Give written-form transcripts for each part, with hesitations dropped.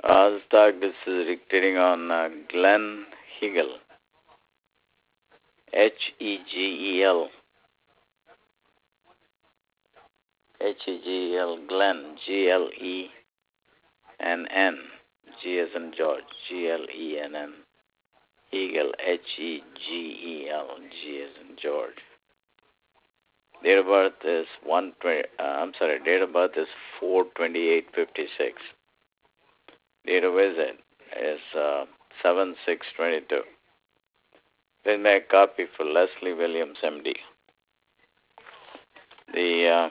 This is dictating on Glenn Hegel, Hegel, Hegel, Glenn, Glenn, G as in George, Glenn, Hegel, Hegel, G as in George. Date of birth is 120. Date of birth is 4/28/56. Date of visit is 7/6/22. Please make a copy for Leslie Williams, MD. The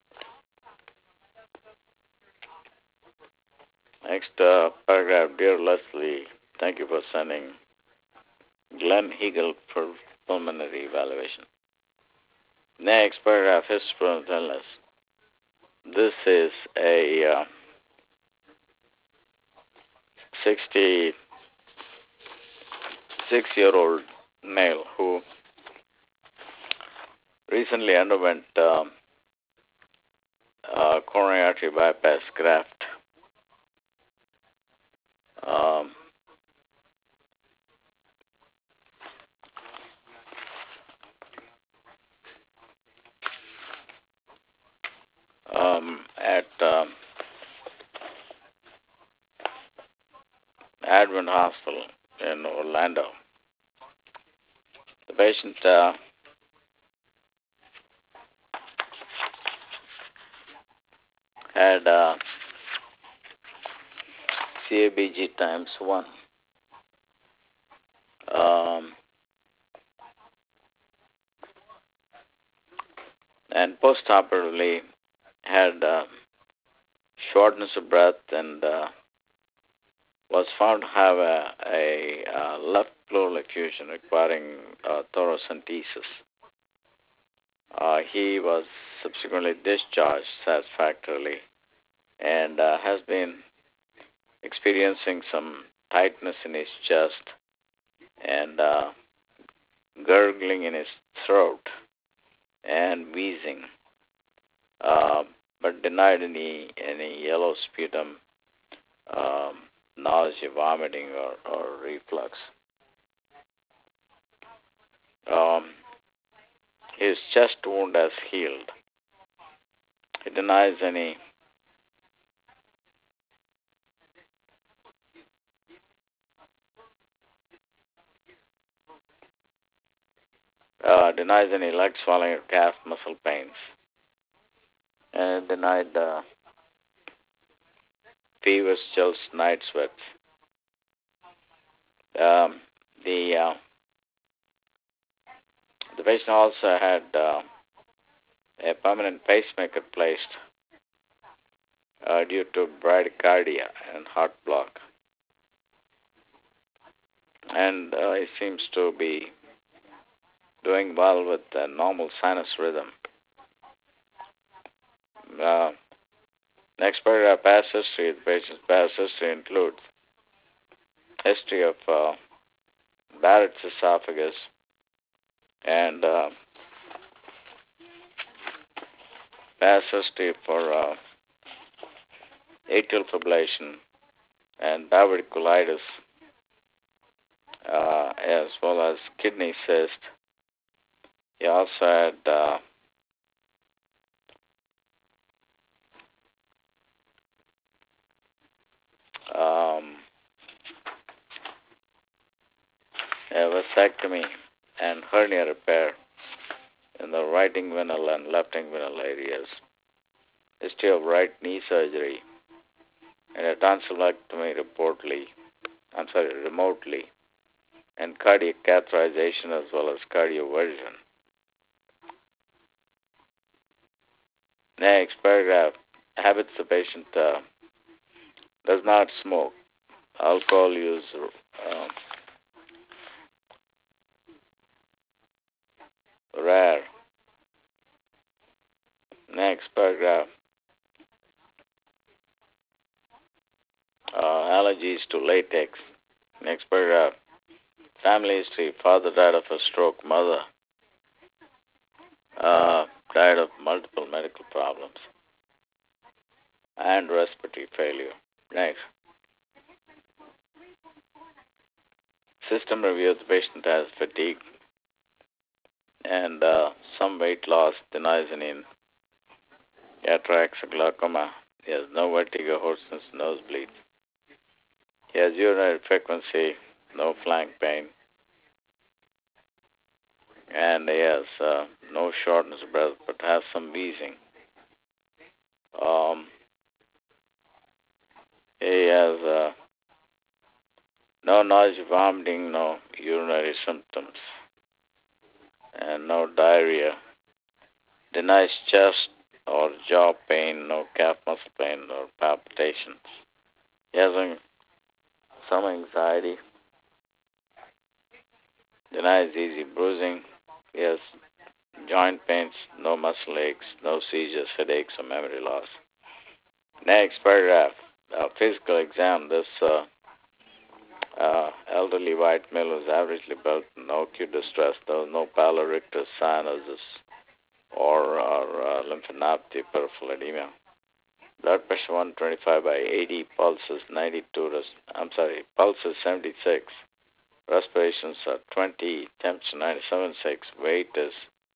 next paragraph, dear Leslie, thank you for sending Glenn Hegel for pulmonary evaluation. Next paragraph, history of illness. This is a 66-year-old male who recently underwent coronary artery bypass graft. At Advent Hospital in Orlando. The patient had CABG times 1. And postoperatively had shortness of breath and was found to have a left pleural effusion requiring thoracentesis. He was subsequently discharged satisfactorily and has been experiencing some tightness in his chest and gurgling in his throat and wheezing, but denied any yellow sputum, nausea, vomiting, or reflux. His chest wound has healed. He denies any leg swelling or calf muscle pains, and denied fevers, chills, night sweats. The patient also had a permanent pacemaker placed due to bradycardia and heart block, and he seems to be doing well with normal sinus rhythm. Next paragraph, past history. The patient's past history includes history of Barrett's esophagus and past history for atrial fibrillation and diverticulitis, as well as kidney cyst. He also had a vasectomy and hernia repair in the right inguinal and left inguinal areas. History of right knee surgery and a tonsillectomy remotely, and cardiac catheterization as well as cardioversion. Next paragraph, habits. The patient does not smoke. Alcohol use rare. Next paragraph, allergies to latex. Next paragraph, family history. Father died of a stroke. Mother died of multiple medical problems and respiratory failure. Next, System review, the patient has fatigue and some weight loss, denizonin, cataracts, glaucoma. He has no vertigo, hoarseness, nosebleed. He has urinary frequency, no flank pain, and he has no shortness of breath, but has some wheezing. He has no nausea, vomiting, no urinary symptoms, and no diarrhea. Denies chest or jaw pain, no calf muscle pain or palpitations. He has some anxiety. Denies easy bruising. He has joint pains, no muscle aches, no seizures, headaches, or memory loss. Next paragraph, physical exam. This elderly white male was averagely built, no acute distress. There was no pallor, rictus, cyanosis, or lymphadenopathy, peripheral edema. Blood pressure 125 by 80, pulse is 76. Respirations are 20, temperature 97.6, weight is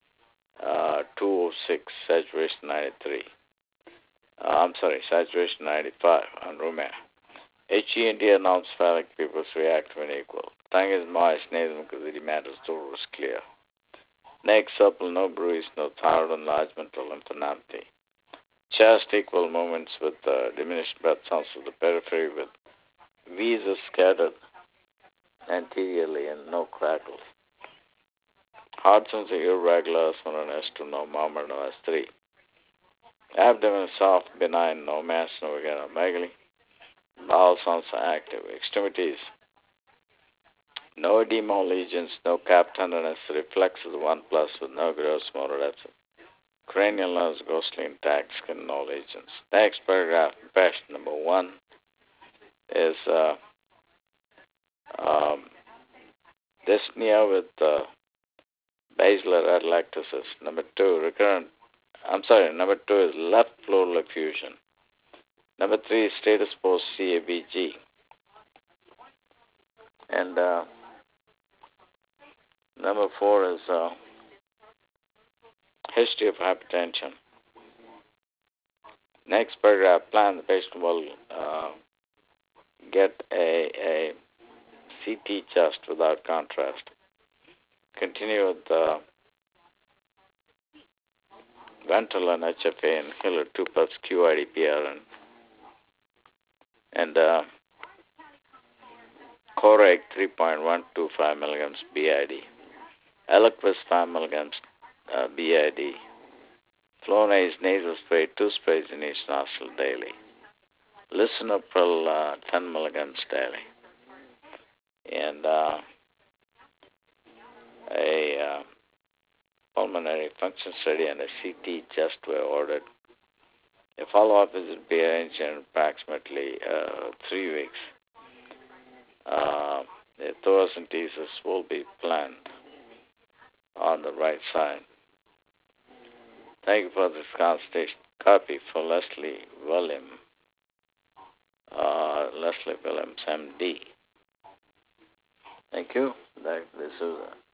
206, saturation 93. Saturation 95 on room air. HE&D non-cephalic pupils react when equal. Tongue is moist, nasal mucous edematous, throat is clear. Neck supple, no bruise, no thyroid enlargement or lymphadenopathy. Chest equal movements with diminished breath sounds of the periphery with wheezes scattered anteriorly and no crackles. Heart sounds are irregular, S1 and S2, no murmur, no S3. Abdomen is soft, benign, no mass, no megalomegaly. Bowel sounds are active. Extremities, no edema or lesions, no cap tenderness, reflexes 1+ with no gross motor deficit. Cranial nerves ghostly intact, skin no lesions. Next paragraph, best number 1 is dyspnea with basilar atelectasis. Number 2 is left pleural effusion. Number 3 is status post CABG. And number 4 is history of hypertension. Next paragraph, plan the patient will get a CT chest without contrast. Continue with Ventolin, HFA, inhaler 2+ QIDPR, and Coreg 3.125 milligrams BID. Eliquis 5 milligrams BID. Flonase nasal spray, 2 sprays in each nostril daily. Lisinopril 10 milligrams daily. And a pulmonary function study and a CT chest were ordered. A follow-up visit will be arranged in approximately 3 weeks. The thoracentesis will be planned on the right side. Thank you for this consultation. Copy for Leslie Williams, MD. Thank you. This is